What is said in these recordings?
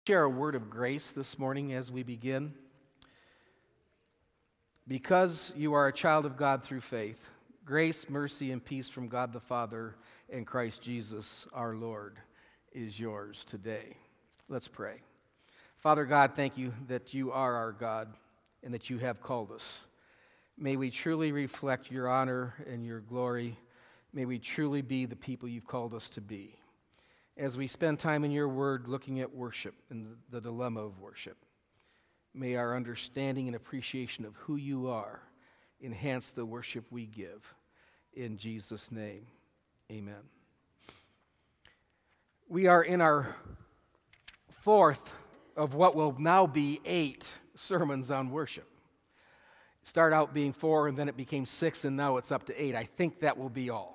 Share a word of grace this morning as we begin. Because you are a child of God through faith, grace, mercy, and peace from God the Father and Christ Jesus our Lord is yours today. Let's pray. Father God, thank you that you are our God and that you have called us. May we truly reflect your honor and your glory. May we truly be the people you've called us to be. As we spend time in your word looking at worship and the dilemma of worship, may our understanding and appreciation of who you are enhance the worship we give. In Jesus' name, amen. We are in our fourth of what will now be 8 sermons on worship. It started out being 4, and then it became 6, and now it's up to 8. I think that will be all.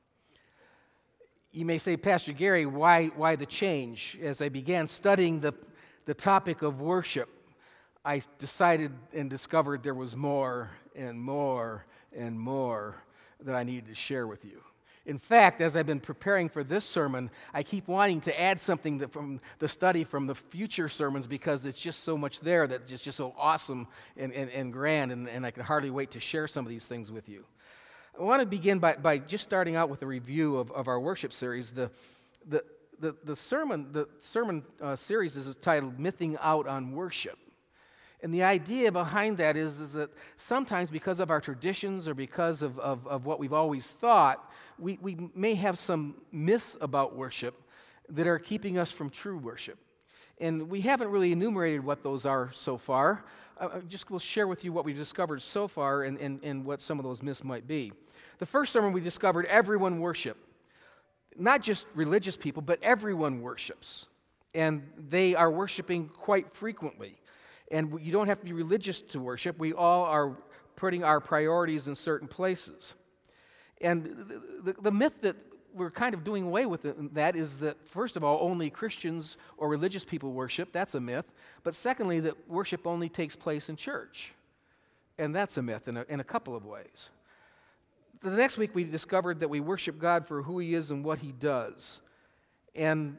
You may say, Pastor Gary, why the change? As I began studying the topic of worship, I decided and discovered there was more and more and more that I needed to share with you. In fact, as I've been preparing for this sermon, I keep wanting to add something from the study from the future sermons because it's just so much there that it's just so awesome and grand, and I can hardly wait to share some of these things with you. I want to begin by just starting out with a review of our worship series. The sermon series is titled "Missing Out on Worship," and the idea behind that is that sometimes because of our traditions or because of what we've always thought, we may have some myths about worship that are keeping us from true worship. And we haven't really enumerated what those are so far. We'll share with you what we've discovered so far and what some of those myths might be. The first sermon we discovered everyone worship. Not just religious people, but everyone worships. And they are worshiping quite frequently. And you don't have to be religious to worship. We all are putting our priorities in certain places. And the myth that we're kind of doing away with that is that, first of all, only Christians or religious people worship. That's a myth. But secondly, that worship only takes place in church. And that's a myth in a couple of ways. The next week, we discovered that we worship God for who He is and what He does. And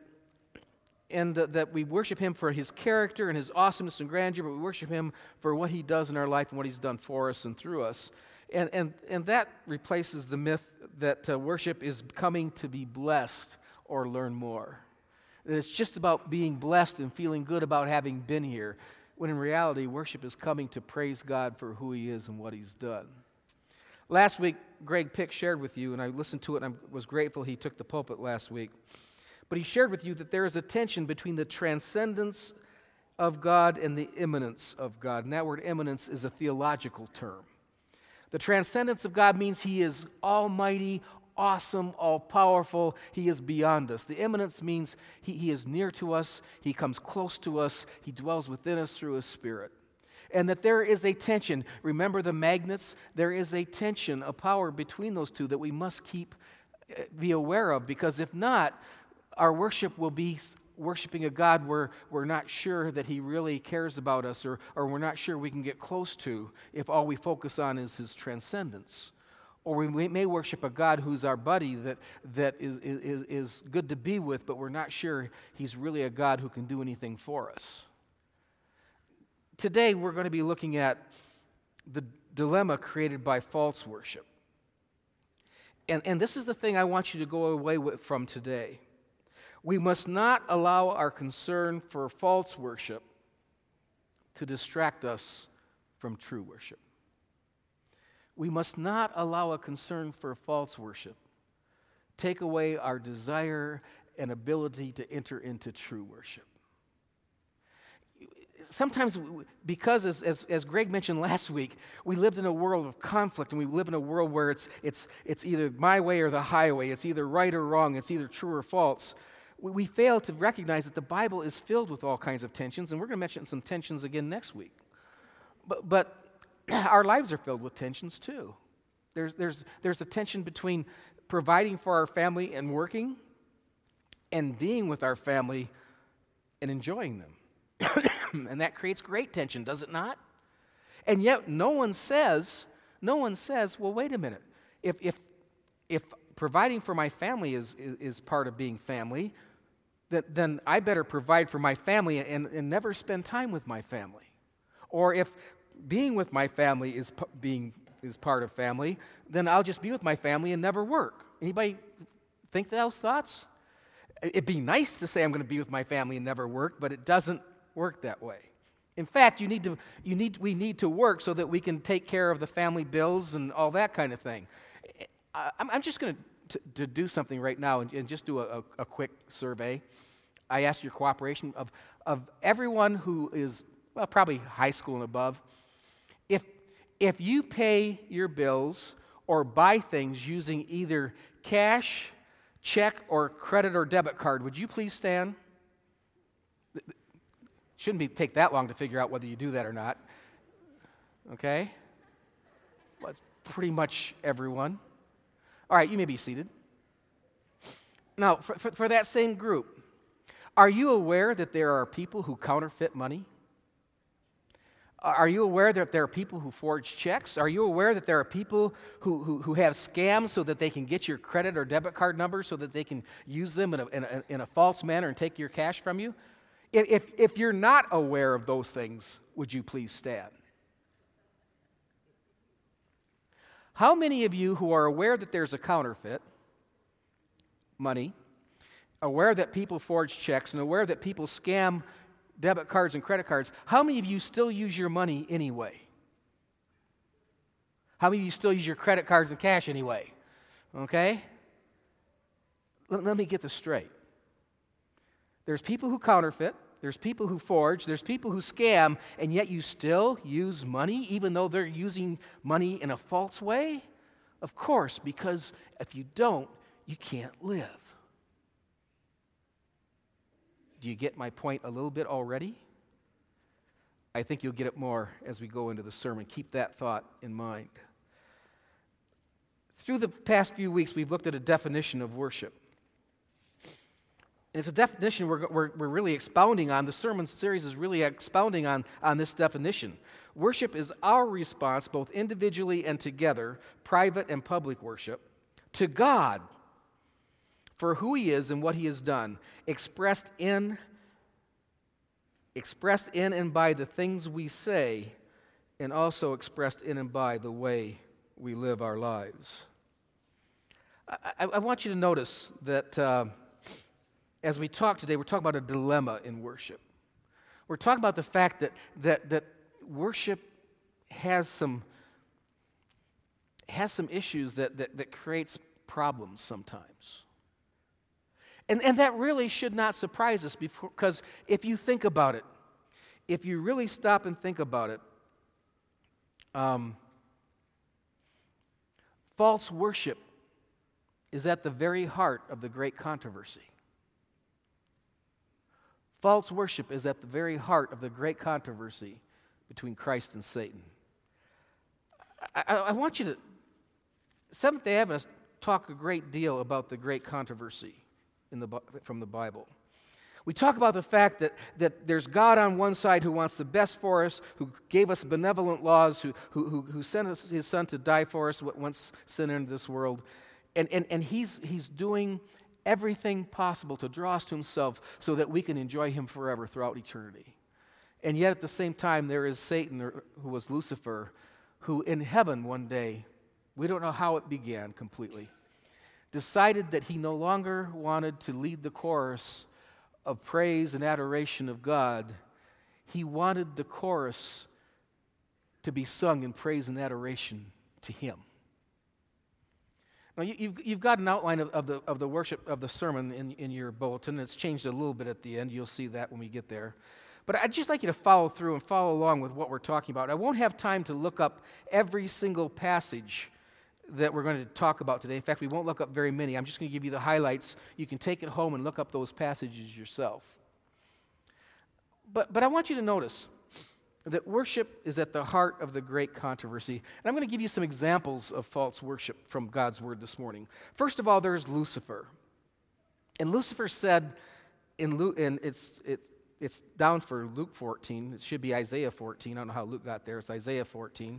that we worship Him for His character and His awesomeness and grandeur, but we worship Him for what He does in our life and what He's done for us and through us. And that replaces the myth that worship is coming to be blessed or learn more. That it's just about being blessed and feeling good about having been here, when in reality, worship is coming to praise God for who He is and what He's done. Last week, Greg Pick shared with you, and I listened to it, and I was grateful he took the pulpit last week. But he shared with you that there is a tension between the transcendence of God and the immanence of God. And that word immanence is a theological term. The transcendence of God means He is almighty, awesome, all-powerful. He is beyond us. The immanence means He is near to us. He comes close to us. He dwells within us through His Spirit. And that there is a tension. Remember the magnets? There is a tension, a power between those two that we must be aware of, because if not, our worship will be worshiping a God where we're not sure that He really cares about us, or we're not sure we can get close to if all we focus on is His transcendence. Or we may worship a God who's our buddy that is good to be with, but we're not sure He's really a God who can do anything for us. Today, we're going to be looking at the dilemma created by false worship. And this is the thing I want you to go away from today. We must not allow our concern for false worship to distract us from true worship. We must not allow a concern for false worship take away our desire and ability to enter into true worship. Sometimes, because as Greg mentioned last week, we lived in a world of conflict, and we live in a world where it's either my way or the highway. It's either right or wrong. It's either true or false. We fail to recognize that the Bible is filled with all kinds of tensions, and we're going to mention some tensions again next week. But our lives are filled with tensions too. There's a tension between providing for our family and working, and being with our family and enjoying them. And that creates great tension, does it not? And yet no one says, well, wait a minute. If providing for my family is part of being family, then I better provide for my family and never spend time with my family. Or if being with my family is part of family, then I'll just be with my family and never work. Anybody think those thoughts? It'd be nice to say I'm going to be with my family and never work, but it doesn't work that way. In fact, we need to work so that we can take care of the family bills and all that kind of thing. I'm just going to do something right now and just do a quick survey. I ask your cooperation of everyone who is, well, probably high school and above. If you pay your bills or buy things using either cash, check, or credit or debit card, would you please stand? Shouldn't take that long to figure out whether you do that or not. Okay? Well, it's pretty much everyone. All right, you may be seated. Now, for that same group, are you aware that there are people who counterfeit money? Are you aware that there are people who forge checks? Are you aware that there are people who have scams so that they can get your credit or debit card number so that they can use them in a false manner and take your cash from you? If you're not aware of those things, would you please stand? How many of you who are aware that there's a counterfeit money, aware that people forge checks, and aware that people scam debit cards and credit cards, how many of you still use your money anyway? How many of you still use your credit cards and cash anyway? Okay? Let me get this straight. There's people who counterfeit, there's people who forge, there's people who scam, and yet you still use money even though they're using money in a false way? Of course, because if you don't, you can't live. Do you get my point a little bit already? I think you'll get it more as we go into the sermon. Keep that thought in mind. Through the past few weeks, we've looked at a definition of worship. And it's a definition we're really expounding on. The sermon series is really expounding on this definition. Worship is our response, both individually and together, private and public worship, to God for who He is and what He has done, expressed in and by the things we say, and also expressed in and by the way we live our lives. I want you to notice that as we talk today, we're talking about a dilemma in worship. We're talking about the fact that worship has some issues that creates problems sometimes. And that really should not surprise us because if you think about it, if you really stop and think about it, false worship is at the very heart of the great controversy. False worship is at the very heart of the great controversy between Christ and Satan. I want you to, Seventh-day Adventists talk a great deal about the great controversy from the Bible. We talk about the fact that there's God on one side who wants the best for us, who gave us benevolent laws, who sent us His Son to die for us once sin entered this world, and He's doing everything possible to draw us to Himself so that we can enjoy Him forever throughout eternity. And yet at the same time, there is Satan, who was Lucifer, who in heaven one day, we don't know how it began completely, decided that he no longer wanted to lead the chorus of praise and adoration of God. He wanted the chorus to be sung in praise and adoration to Him. Now, you've got an outline of the worship of the sermon in your bulletin. It's changed a little bit at the end. You'll see that when we get there. But I'd just like you to follow through and follow along with what we're talking about. I won't have time to look up every single passage that we're going to talk about today. In fact, we won't look up very many. I'm just going to give you the highlights. You can take it home and look up those passages yourself. But I want you to notice that worship is at the heart of the great controversy. And I'm going to give you some examples of false worship from God's Word this morning. First of all, there's Lucifer. And Lucifer said, and it's down for Luke 14. It should be Isaiah 14. I don't know how Luke got there. It's Isaiah 14.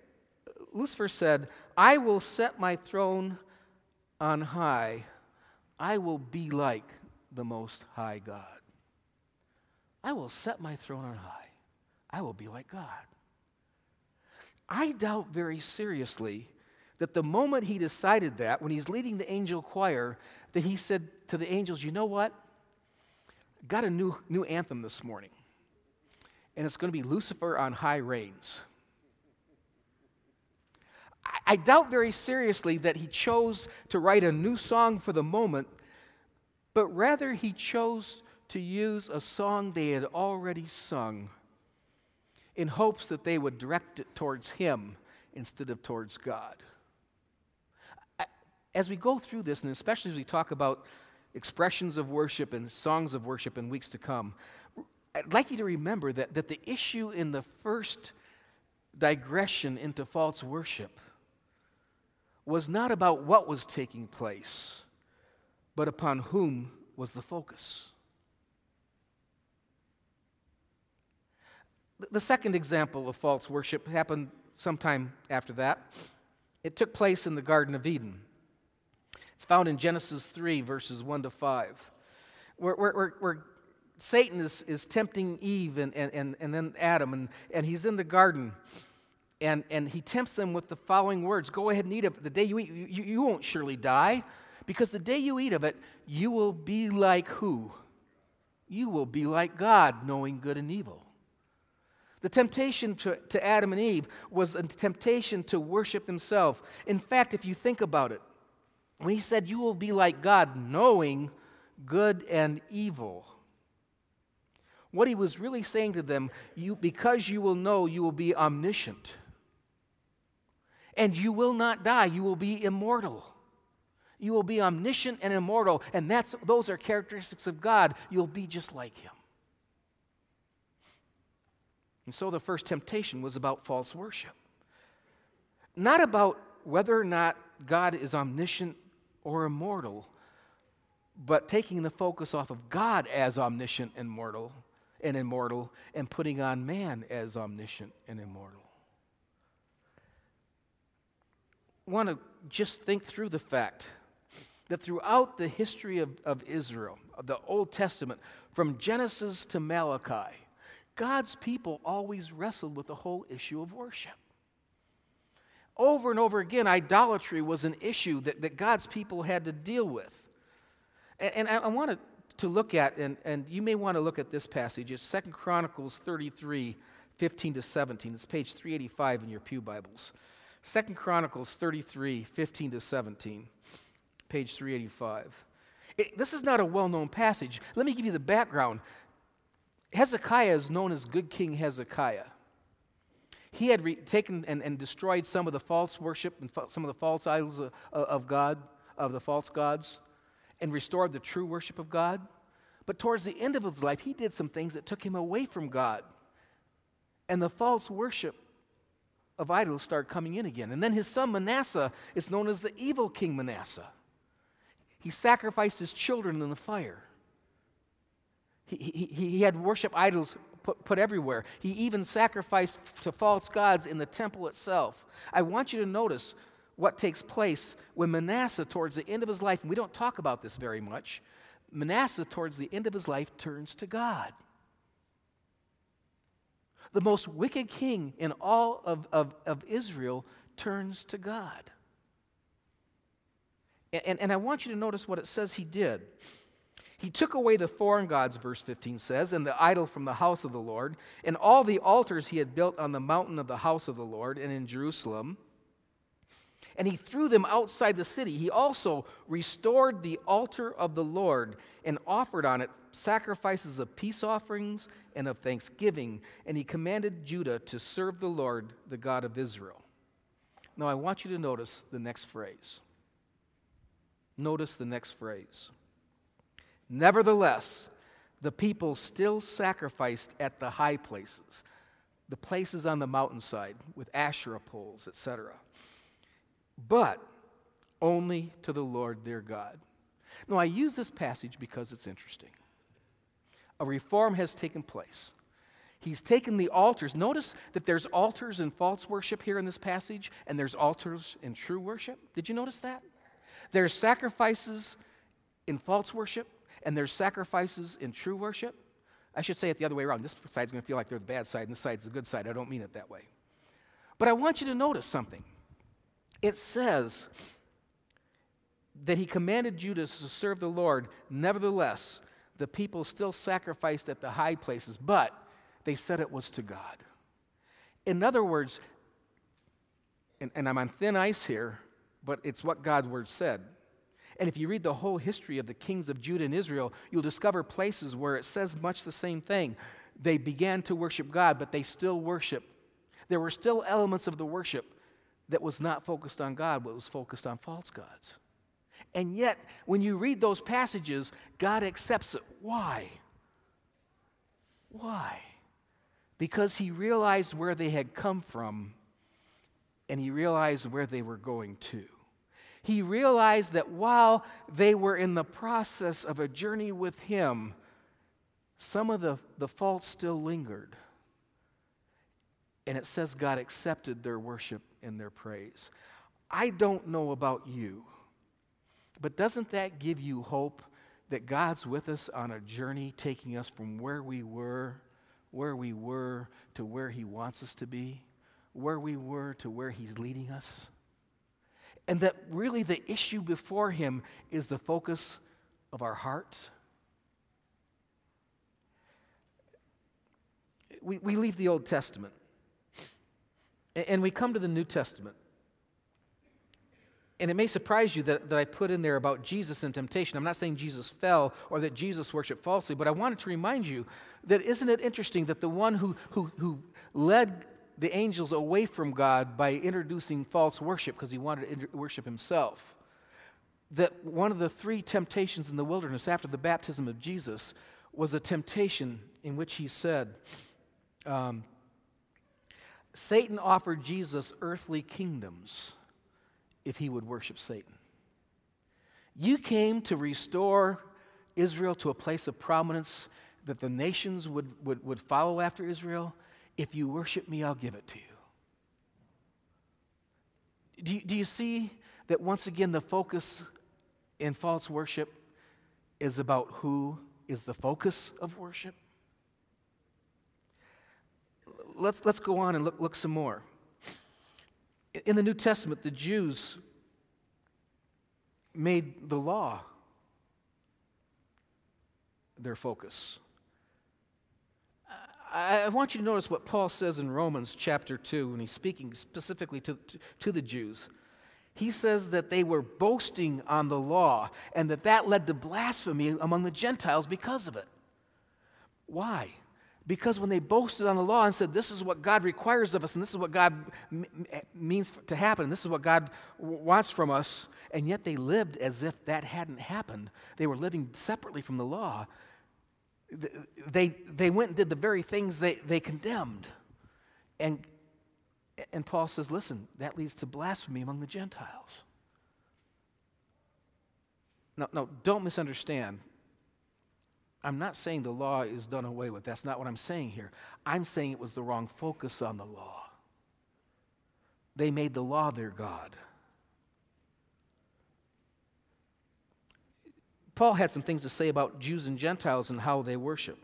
Lucifer said, "I will set my throne on high I will be like the Most High God. I will set my throne on high. I will be like God. I doubt very seriously that the moment he decided that, when he's leading the angel choir, that he said to the angels, you know what? Got a new anthem this morning. And it's going to be Lucifer on High Reigns. I doubt very seriously that he chose to write a new song for the moment, but rather he chose to use a song they had already sung in hopes that they would direct it towards him instead of towards God. As we go through this, and especially as we talk about expressions of worship and songs of worship in weeks to come, I'd like you to remember that the issue in the first digression into false worship was not about what was taking place, but upon whom was the focus. The second example of false worship happened sometime after that. It took place in the Garden of Eden. It's found in Genesis 3, verses 1 to 5, where Satan is tempting Eve and then Adam, and he's in the garden, and he tempts them with the following words: go ahead and eat of it. The day you eat, you won't surely die, because the day you eat of it, you will be like who? You will be like God, knowing good and evil. The temptation to Adam and Eve was a temptation to worship themselves. In fact, if you think about it, when he said you will be like God, knowing good and evil, what he was really saying to them, because you will know, you will be omniscient. And you will not die, you will be immortal. You will be omniscient and immortal, and those are characteristics of God. You'll be just like him. And so the first temptation was about false worship. Not about whether or not God is omniscient or immortal, but taking the focus off of God as omniscient and immortal, and putting on man as omniscient and immortal. I want to just think through the fact that throughout the history of Israel, of the Old Testament, from Genesis to Malachi, God's people always wrestled with the whole issue of worship. Over and over again, idolatry was an issue that God's people had to deal with. And I wanted to look at, and you may want to look at this passage. It's 2 Chronicles 33, 15 to 17. It's page 385 in your pew Bibles. 2 Chronicles 33, 15 to 17, page 385. This is not a well-known passage. Let me give you the background. Hezekiah is known as Good King Hezekiah. He had taken and destroyed some of the false worship and some of the false idols of God, of the false gods, and restored the true worship of God. But towards the end of his life, he did some things that took him away from God. And the false worship of idols started coming in again. And then his son Manasseh is known as the evil king Manasseh. He sacrificed his children in the fire. He had worship idols put everywhere. He even sacrificed to false gods in the temple itself. I want you to notice what takes place when Manasseh, towards the end of his life, and we don't talk about this very much, Manasseh, towards the end of his life, turns to God. The most wicked king in all of Israel turns to God. And I want you to notice what it says he did. He took away the foreign gods, verse 15 says, and the idol from the house of the Lord, and all the altars he had built on the mountain of the house of the Lord and in Jerusalem, and he threw them outside the city. He also restored the altar of the Lord and offered on it sacrifices of peace offerings and of thanksgiving, and he commanded Judah to serve the Lord, the God of Israel. Now I want you to notice the next phrase. Notice the next phrase. Nevertheless, the people still sacrificed at the high places, the places on the mountainside with Asherah poles, etc., but only to the Lord their God. Now, I use this passage because it's interesting. A reform has taken place. He's taken the altars. Notice that there's altars in false worship here in this passage, and there's altars in true worship. Did you notice that? There's sacrifices in false worship, and there's sacrifices in true worship. I should say it the other way around. This side's going to feel like they're the bad side, and this side's the good side. I don't mean it that way. But I want you to notice something. It says that he commanded Judas to serve the Lord. Nevertheless, the people still sacrificed at the high places, but they said it was to God. In other words, and I'm on thin ice here, but it's what God's word said. And if you read the whole history of the kings of Judah and Israel, you'll discover places where it says much the same thing. They began to worship God, but they still worship. There were still elements of the worship that was not focused on God, but was focused on false gods. And yet, when you read those passages, God accepts it. Why? Why? Because he realized where they had come from, and he realized where they were going to. He realized that while they were in the process of a journey with him, some of the faults still lingered. And it says God accepted their worship and their praise. I don't know about you, but doesn't that give you hope that God's with us on a journey taking us from where we were to where he wants us to be, where we were to where he's leading us? And that really the issue before him is the focus of our heart. We leave the Old Testament and we come to the New Testament. And it may surprise you that I put in there about Jesus and temptation. I'm not saying Jesus fell or that Jesus worshiped falsely, but I wanted to remind you that isn't it interesting that the one who led the angels away from God by introducing false worship because he wanted to worship himself, that one of the three temptations in the wilderness after the baptism of Jesus was a temptation in which he said, Satan offered Jesus earthly kingdoms if he would worship Satan. You came to restore Israel to a place of prominence that the nations would follow after Israel. If you worship me, I'll give it to you. Do you see that once again the focus in false worship is about who is the focus of worship? Let's go on and look some more. In the New Testament, the Jews made the law their focus. I want you to notice what Paul says in Romans chapter 2 when he's speaking specifically to the Jews. He says that they were boasting on the law and that led to blasphemy among the Gentiles because of it. Why? Because when they boasted on the law and said, this is what God requires of us, and this is what God means to happen, and this is what God wants from us, and yet they lived as if that hadn't happened. They were living separately from the law. They went and did the very things they condemned. And Paul says, listen, that leads to blasphemy among the Gentiles. No, don't misunderstand. I'm not saying the law is done away with. That's not what I'm saying here. I'm saying it was the wrong focus on the law. They made the law their God. Paul had some things to say about Jews and Gentiles and how they worship.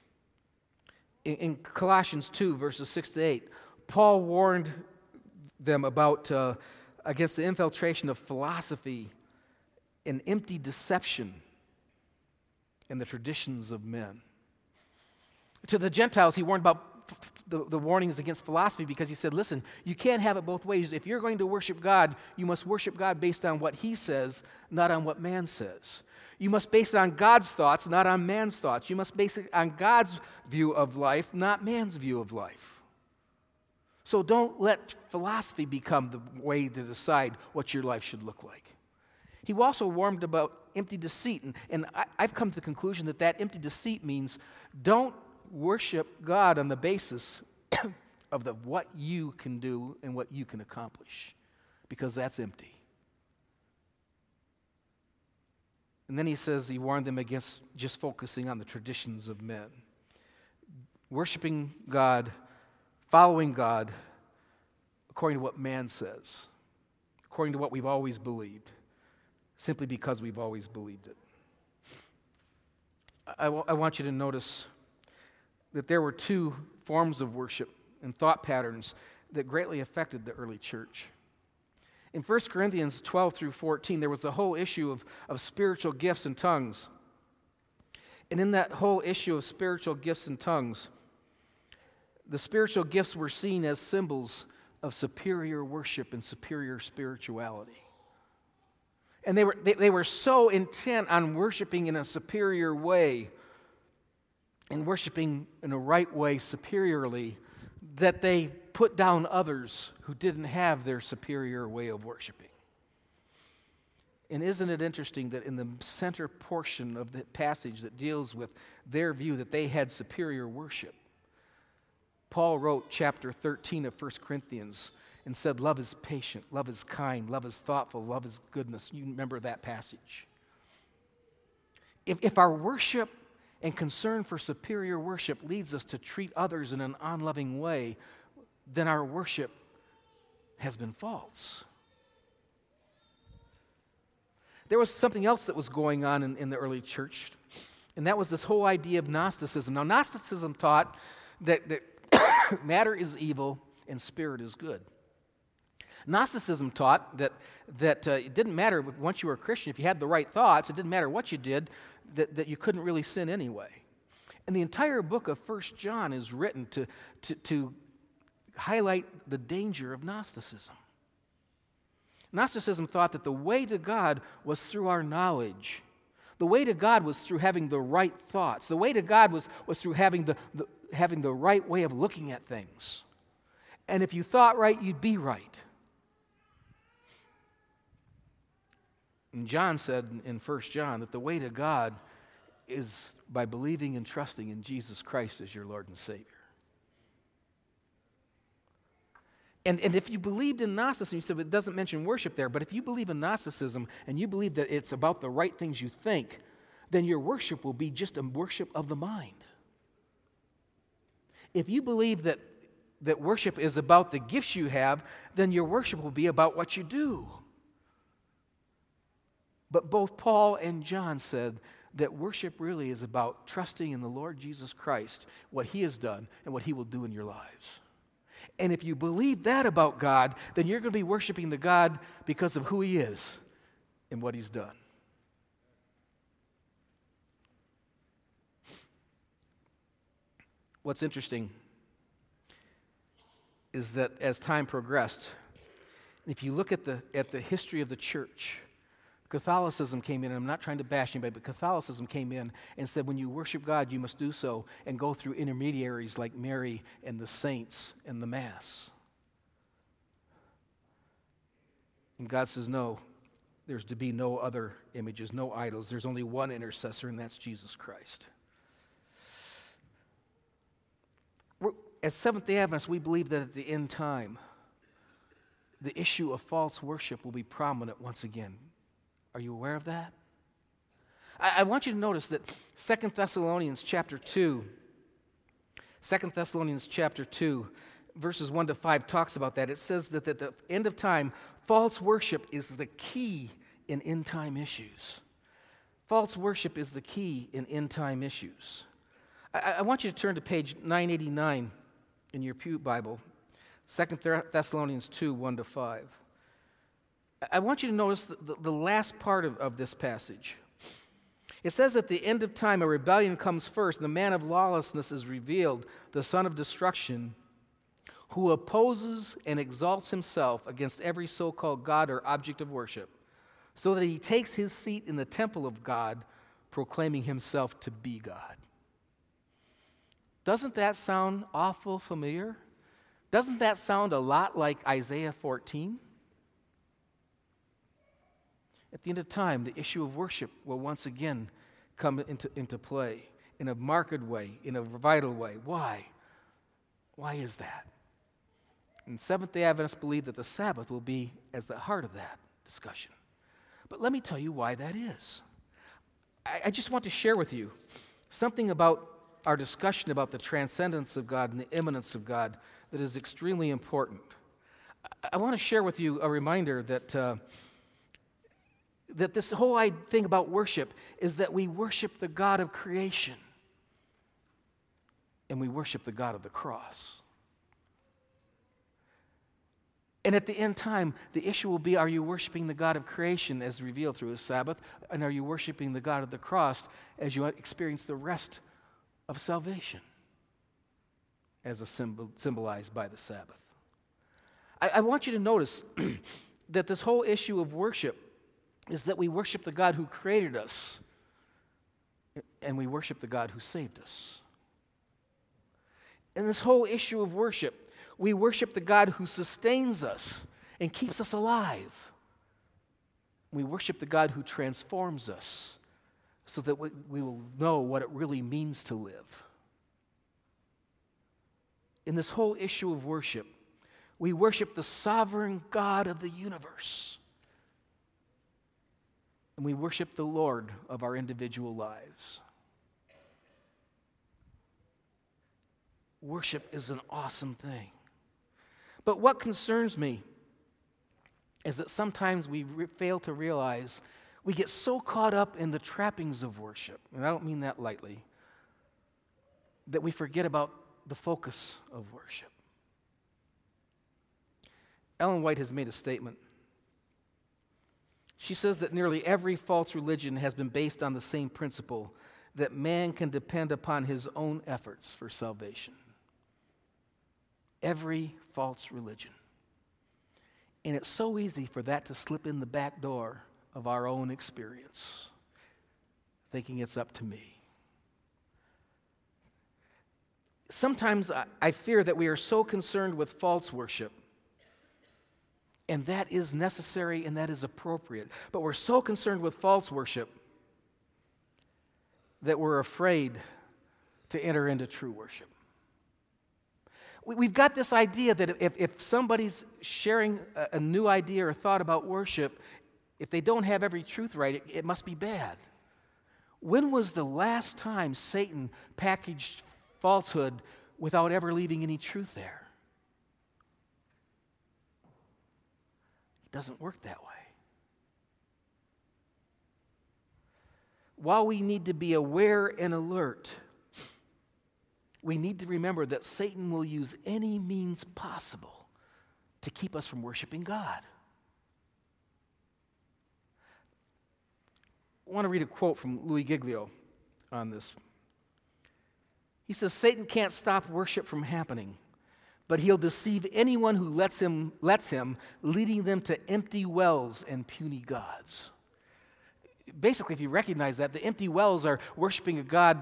In Colossians 2, verses 6 to 8, Paul warned them about against the infiltration of philosophy and empty deception in the traditions of men. To the Gentiles, he warned about the warnings against philosophy because he said, listen, you can't have it both ways. If you're going to worship God, you must worship God based on what he says, not on what man says. You must base it on God's thoughts, not on man's thoughts. You must base it on God's view of life, not man's view of life. So don't let philosophy become the way to decide what your life should look like. He also warned about empty deceit, and I've come to the conclusion that empty deceit means don't worship God on the basis of what you can do and what you can accomplish, because that's empty. And then he warned them against just focusing on the traditions of men. Worshiping God, following God, according to what man says, according to what we've always believed, simply because we've always believed it. I want you to notice that there were two forms of worship and thought patterns that greatly affected the early church. In 1 Corinthians 12 through 14, there was the whole issue of spiritual gifts and tongues. And in that whole issue of spiritual gifts and tongues, the spiritual gifts were seen as symbols of superior worship and superior spirituality. And they were so intent on worshiping in a superior way and worshiping in a right way superiorly that they put down others who didn't have their superior way of worshiping. And isn't it interesting that in the center portion of the passage that deals with their view that they had superior worship, Paul wrote chapter 13 of 1 Corinthians and said, love is patient, love is kind, love is thoughtful, love is goodness. You remember that passage. If our worship and concern for superior worship leads us to treat others in an unloving way, then our worship has been false. There was something else that was going on in the early church, and that was this whole idea of Gnosticism. Now, Gnosticism taught that matter is evil and spirit is good. Gnosticism taught that it didn't matter once you were a Christian, if you had the right thoughts, it didn't matter what you did, that you couldn't really sin anyway. And the entire book of 1 John is written to highlight the danger of Gnosticism. Gnosticism thought that the way to God was through our knowledge. The way to God was through having the right thoughts. The way to God was through having the right way of looking at things. And if you thought right, you'd be right. And John said in 1 John that the way to God is by believing and trusting in Jesus Christ as your Lord and Savior. And if you believed in Gnosticism, you said it doesn't mention worship there, but if you believe in Gnosticism and you believe that it's about the right things you think, then your worship will be just a worship of the mind. If you believe that worship is about the gifts you have, then your worship will be about what you do. But both Paul and John said that worship really is about trusting in the Lord Jesus Christ, what He has done and what He will do in your lives. And if you believe that about God, then you're going to be worshiping the God because of who He is and what He's done. What's interesting is that as time progressed, if you look at the history of the church, Catholicism came in, and I'm not trying to bash anybody, but Catholicism came in and said when you worship God, you must do so and go through intermediaries like Mary and the saints and the Mass. And God says, no, there's to be no other images, no idols. There's only one intercessor, and that's Jesus Christ. As Seventh-day Adventists, we believe that at the end time, the issue of false worship will be prominent once again. Are you aware of that? I want you to notice that 2 Thessalonians chapter 2, verses 1 to 5 talks about that. It says that at the end of time, false worship is the key in end-time issues. False worship is the key in end-time issues. I want you to turn to page 989 in your Pew Bible, 2 Thessalonians 2, 1 to 5. I want you to notice the last part of this passage. It says at the end of time, a rebellion comes first. The man of lawlessness is revealed, the son of destruction, who opposes and exalts himself against every so-called God or object of worship, so that he takes his seat in the temple of God, proclaiming himself to be God. Doesn't that sound awful familiar? Doesn't that sound a lot like Isaiah 14? At the end of time, the issue of worship will once again come into play in a marked way, in a vital way. Why? Why is that? And Seventh-day Adventists believe that the Sabbath will be as the heart of that discussion. But let me tell you why that is. I just want to share with you something about our discussion about the transcendence of God and the immanence of God that is extremely important. I want to share with you a reminder that that this whole thing about worship is that we worship the God of creation and we worship the God of the cross. And at the end time, the issue will be, are you worshiping the God of creation as revealed through His Sabbath, and are you worshiping the God of the cross as you experience the rest of salvation as a symbolized by the Sabbath? I want you to notice that this whole issue of worship is that we worship the God who created us and we worship the God who saved us. In this whole issue of worship, we worship the God who sustains us and keeps us alive. We worship the God who transforms us so that we will know what it really means to live. In this whole issue of worship, we worship the sovereign God of the universe. And we worship the Lord of our individual lives. Worship is an awesome thing. But what concerns me is that sometimes we fail to realize we get so caught up in the trappings of worship, and I don't mean that lightly, that we forget about the focus of worship. Ellen White has made a statement. She says that nearly every false religion has been based on the same principle, that man can depend upon his own efforts for salvation. Every false religion. And it's so easy for that to slip in the back door of our own experience, thinking it's up to me. Sometimes I fear that we are so concerned with false worship, and that is necessary and that is appropriate, but we're so concerned with false worship that we're afraid to enter into true worship. We've got this idea that if somebody's sharing a new idea or thought about worship, if they don't have every truth right, it must be bad. When was the last time Satan packaged falsehood without ever leaving any truth there? It doesn't work that way. While we need to be aware and alert, we need to remember that Satan will use any means possible to keep us from worshiping God. I want to read a quote from Louis Giglio on this. He says, Satan can't stop worship from happening, but he'll deceive anyone who lets him, leading them to empty wells and puny gods. Basically, if you recognize that, the empty wells are worshiping a God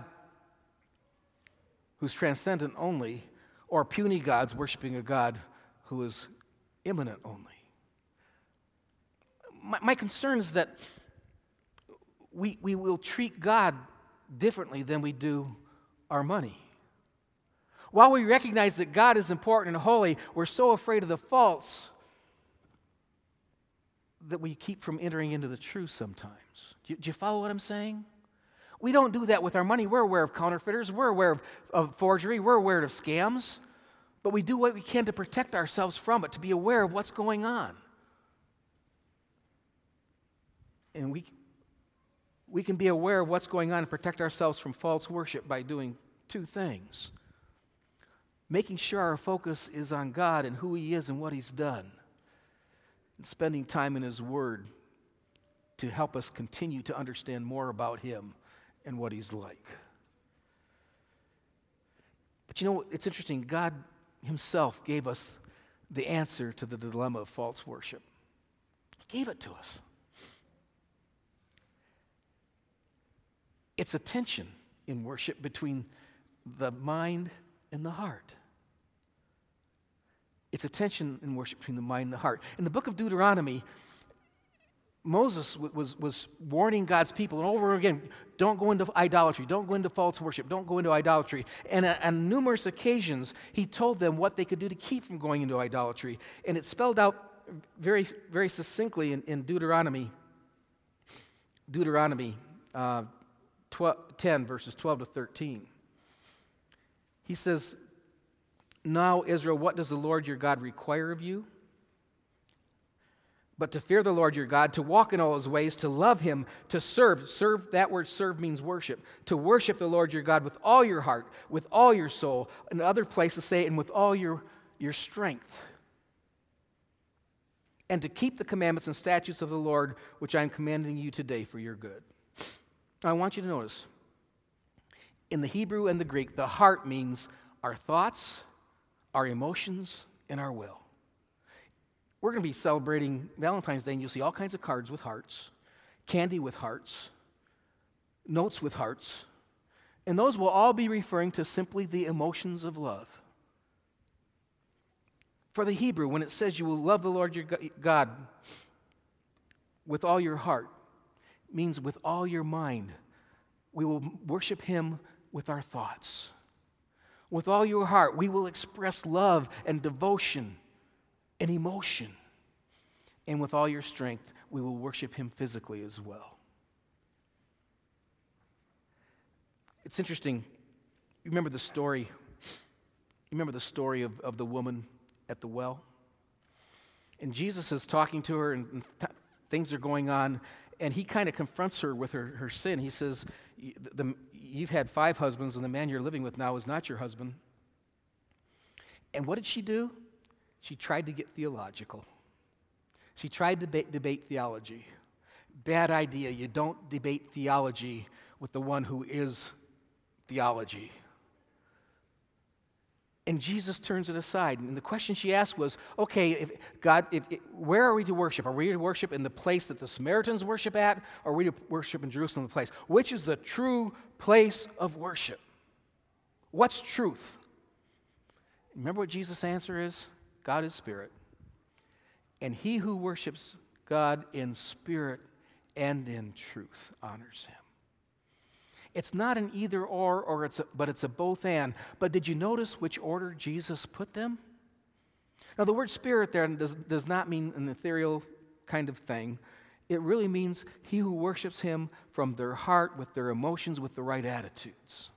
who's transcendent only, or puny gods worshiping a God who is immanent only. My concern is that we will treat God differently than we do our money. While we recognize that God is important and holy, we're so afraid of the false that we keep from entering into the true sometimes. Do you follow what I'm saying? We don't do that with our money. We're aware of counterfeiters. We're aware of forgery. We're aware of scams. But we do what we can to protect ourselves from it, to be aware of what's going on. And we can be aware of what's going on and protect ourselves from false worship by doing two things. Making sure our focus is on God and who He is and what He's done. And spending time in His Word to help us continue to understand more about Him and what He's like. But you know, it's interesting. God Himself gave us the answer to the dilemma of false worship. He gave it to us. It's a tension in worship between the mind and the heart. It's a tension in worship between the mind and the heart. In the book of Deuteronomy, Moses was warning God's people, and over again, don't go into idolatry, don't go into false worship, don't go into idolatry. And on numerous occasions, he told them what they could do to keep from going into idolatry. And it's spelled out very, very succinctly in Deuteronomy 10, verses 12 to 13. He says, "Now, Israel, what does the Lord your God require of you? but to fear the Lord your God, to walk in all his ways, to love him, to serve. Serve, that word serve means worship. To worship the Lord your God with all your heart, with all your soul. In other places say, and with all your strength. And to keep the commandments and statutes of the Lord, which I am commanding you today for your good. Now, I want you to notice, in the Hebrew and the Greek, the heart means our thoughts, our emotions, and our will. We're going to be celebrating Valentine's Day, and you'll see all kinds of cards with hearts, candy with hearts, notes with hearts, and those will all be referring to simply the emotions of love. For the Hebrew, when it says you will love the Lord your God with all your heart, it means with all your mind. We will worship him with our thoughts. With all your heart, we will express love and devotion and emotion. And with all your strength, we will worship him physically as well. It's interesting. You remember the story of the woman at the well? And Jesus is talking to her, and things are going on, and he kind of confronts her with her sin. He says, you've had 5 husbands, and the man you're living with now is not your husband. And what did she do? She tried to get theological. She tried to debate theology. Bad idea. You don't debate theology with the one who is theology. And Jesus turns it aside. And the question she asked was, okay, where are we to worship? Are we to worship in the place that the Samaritans worship at, or are we to worship in Jerusalem, the place? Which is the true place of worship? What's truth? Remember what Jesus' answer is? God is spirit. And he who worships God in spirit and in truth honors him. It's not an either or but it's a both and. But did you notice which order Jesus put them? Now, the word spirit there does not mean an ethereal kind of thing. It really means he who worships him from their heart, with their emotions, with the right attitudes.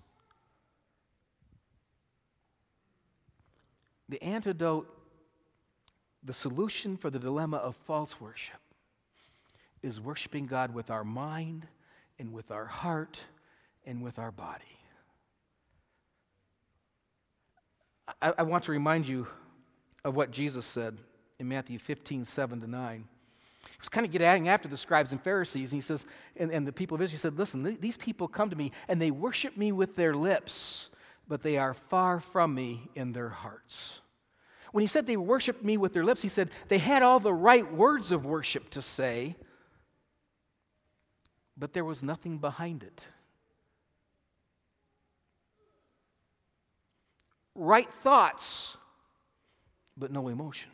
The antidote, the solution for the dilemma of false worship is worshiping God with our mind and with our heart and with our body. I want to remind you of what Jesus said in Matthew 15, 7-9. He was kind of getting after the scribes and Pharisees, and he says, and the people of Israel said, listen, these people come to me and they worship me with their lips, but they are far from me in their hearts. When he said they worshiped me with their lips, he said they had all the right words of worship to say, but there was nothing behind it. Right thoughts, but no emotion.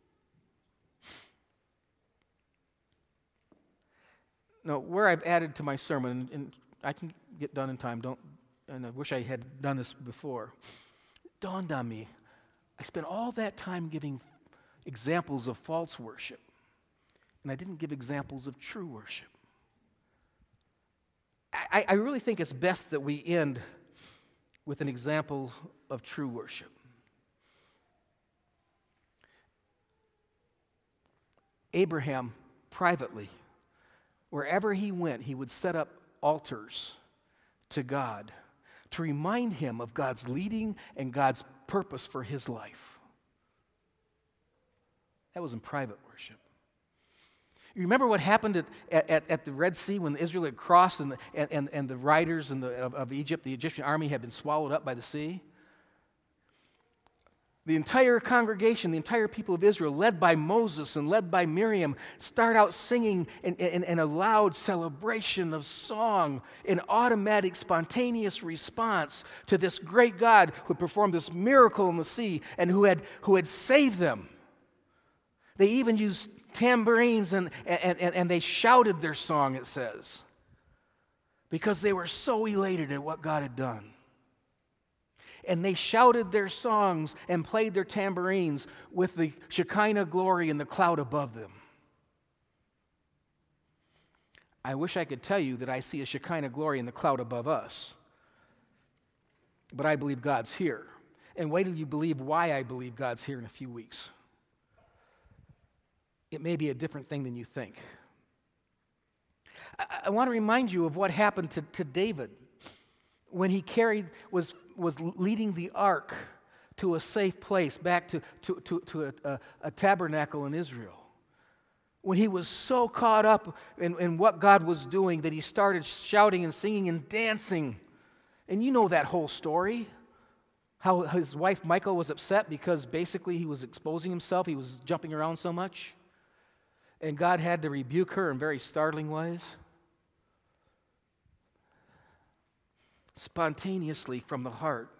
Now, where I've added to my sermon, and I can get done in time, and I wish I had done this before, it dawned on me, I spent all that time giving examples of false worship, and I didn't give examples of true worship. I really think it's best that we end with an example of true worship. Abraham, privately, wherever he went, he would set up altars to God to remind him of God's leading and God's purpose for his life. That was in private worship. You remember what happened at the Red Sea when Israel had crossed and the riders of Egypt, the Egyptian army, had been swallowed up by the sea? The entire congregation, the entire people of Israel, led by Moses and led by Miriam, start out singing in a loud celebration of song, an automatic, spontaneous response to this great God who performed this miracle in the sea and who had saved them. They even used tambourines and they shouted their song, it says, because they were so elated at what God had done. And they shouted their songs and played their tambourines with the Shekinah glory in the cloud above them. I wish I could tell you that I see a Shekinah glory in the cloud above us. But I believe God's here. And wait till you believe why I believe God's here in a few weeks. it may be a different thing than you think. I want to remind you of what happened to David when he was leading the ark to a safe place, back to a tabernacle in Israel. When he was so caught up in what God was doing that he started shouting and singing and dancing. And you know that whole story. How his wife Michal was upset because basically he was exposing himself. He was jumping around so much. And God had to rebuke her in very startling ways. Spontaneously from the heart.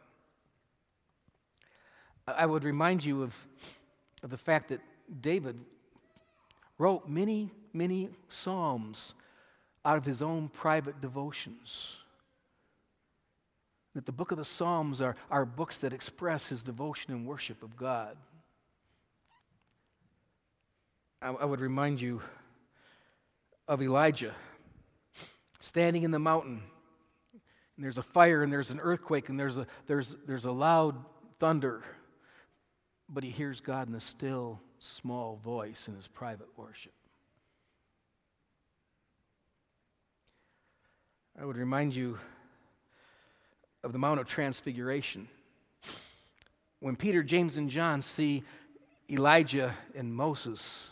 I would remind you of the fact that David wrote many, many psalms out of his own private devotions. That the book of the Psalms are books that express his devotion and worship of God. I would remind you of Elijah standing in the mountain. And there's a fire and there's an earthquake and there's a loud thunder. But he hears God in a still, small voice in his private worship. I would remind you of the Mount of Transfiguration. When Peter, James, and John see Elijah and Moses,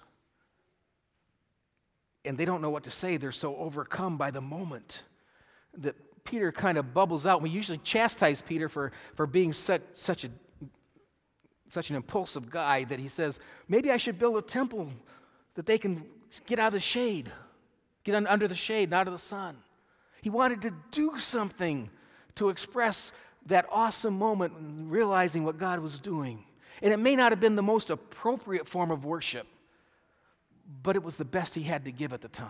and they don't know what to say, they're so overcome by the moment that Peter kind of bubbles out. We usually chastise Peter for being such an impulsive guy that he says, maybe I should build a temple that they can get out of the shade, get under the shade, not out of the sun. He wanted to do something to express that awesome moment and realizing what God was doing. And it may not have been the most appropriate form of worship, but it was the best he had to give at the time.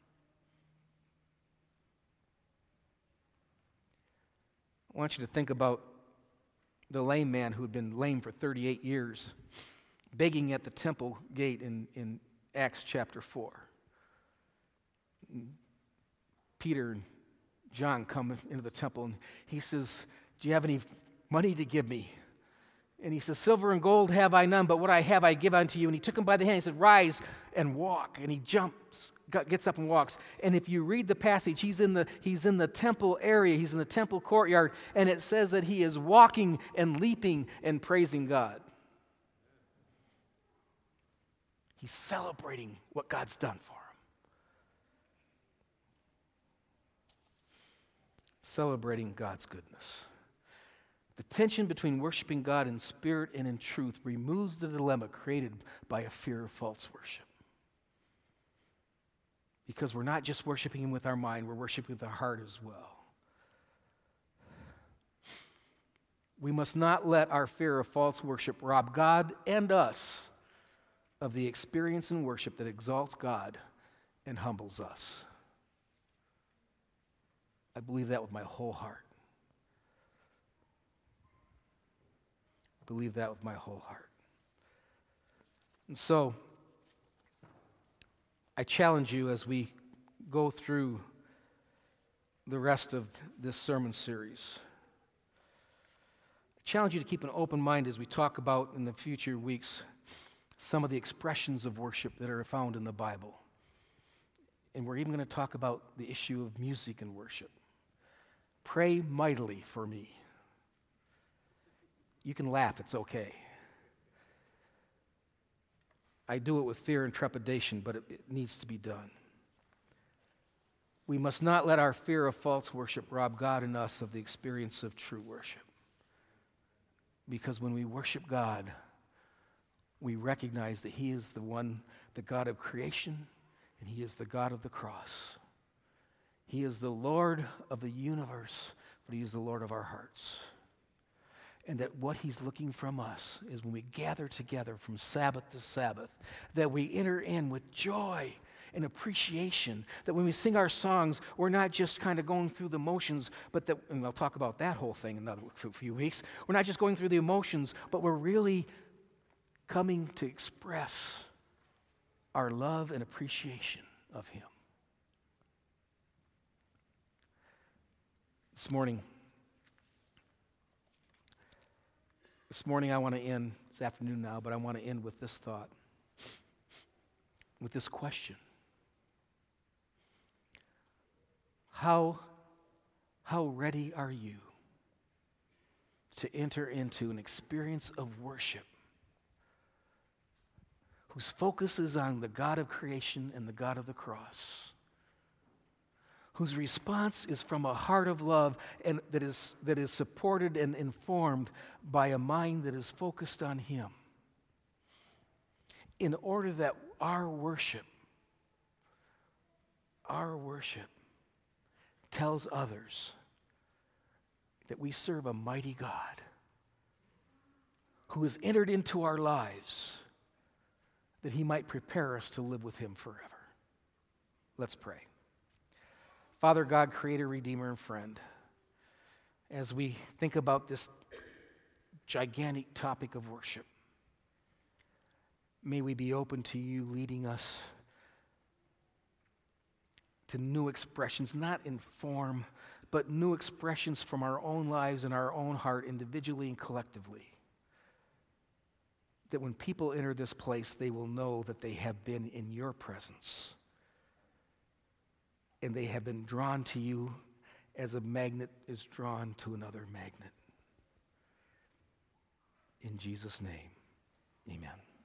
I want you to think about the lame man who had been lame for 38 years, begging at the temple gate in Acts chapter 4. Peter and John come into the temple, and he says, do you have any money to give me? And he says, silver and gold have I none, but what I have I give unto you. And he took him by the hand, he said, rise and walk. And he gets up and walks. And if you read the passage, he's in the temple area, he's in the temple courtyard, and it says that he is walking and leaping and praising God. He's celebrating what God's done for him. Celebrating God's goodness. The tension between worshiping God in spirit and in truth removes the dilemma created by a fear of false worship. Because we're not just worshiping Him with our mind, we're worshiping with our heart as well. We must not let our fear of false worship rob God and us of the experience in worship that exalts God and humbles us. I believe that with my whole heart. I believe that with my whole heart. And so, I challenge you as we go through the rest of this sermon series. I challenge you to keep an open mind as we talk about in the future weeks some of the expressions of worship that are found in the Bible. And we're even going to talk about the issue of music and worship. Pray mightily for me. You can laugh, it's okay. I do it with fear and trepidation, but it needs to be done. We must not let our fear of false worship rob God and us of the experience of true worship. Because when we worship God, we recognize that He is the God of creation, and He is the God of the cross. He is the Lord of the universe, but He is the Lord of our hearts. And that what He's looking from us is when we gather together from Sabbath to Sabbath, that we enter in with joy and appreciation, that when we sing our songs, we're not just kind of going through the motions, but that, and I'll talk about that whole thing in another few weeks, we're not just going through the emotions, but we're really coming to express our love and appreciation of Him. This morning I want to end, it's afternoon now, but I want to end with this thought. with this question. How ready are you to enter into an experience of worship whose focus is on the God of creation and the God of the cross, whose response is from a heart of love and that is supported and informed by a mind that is focused on Him, in order that our worship tells others that we serve a mighty God who has entered into our lives that He might prepare us to live with Him forever. Let's pray. Father God, Creator, Redeemer, and Friend, as we think about this gigantic topic of worship, may we be open to You leading us to new expressions, not in form, but new expressions from our own lives and our own heart, individually and collectively. That when people enter this place, they will know that they have been in Your presence. And they have been drawn to You as a magnet is drawn to another magnet. In Jesus' name, amen.